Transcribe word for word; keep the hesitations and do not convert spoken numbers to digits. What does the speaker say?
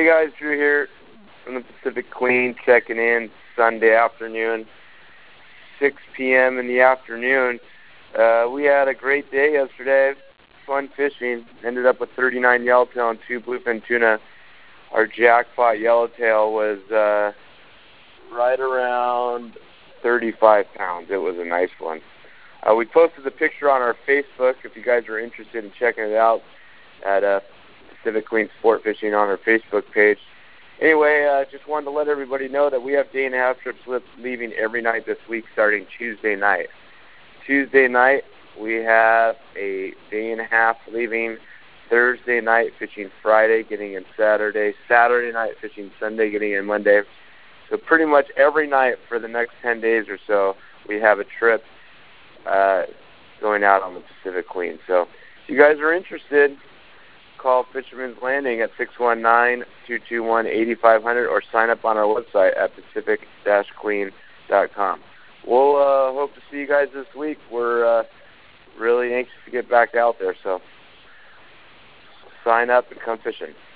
Hey guys, Drew here from the Pacific Queen, checking in Sunday afternoon, six p.m. in the afternoon. Uh, we had a great day yesterday, fun fishing. Ended up with thirty-nine yellowtail and two bluefin tuna. Our jackpot yellowtail was uh, right around thirty-five pounds. It was a nice one. Uh, we posted the picture on our Facebook if you guys are interested in checking it out at uh, Pacific Queen Sport Fishing on our Facebook page. Anyway, uh, just wanted to let everybody know that we have day and a half trips leaving every night this week starting Tuesday night. Tuesday night, we have a day and a half leaving Thursday night, fishing Friday, getting in Saturday, Saturday night, fishing Sunday, getting in Monday. So pretty much every night for the next ten days or so, we have a trip uh, going out on the Pacific Queen. So if you guys are interested, call Fisherman's Landing at six one nine, two two one, eight five zero zero or sign up on our website at pacific dash queen dot com. We'll uh, hope to see you guys this week. We're uh, really anxious to get back out there, so sign up and come fishing.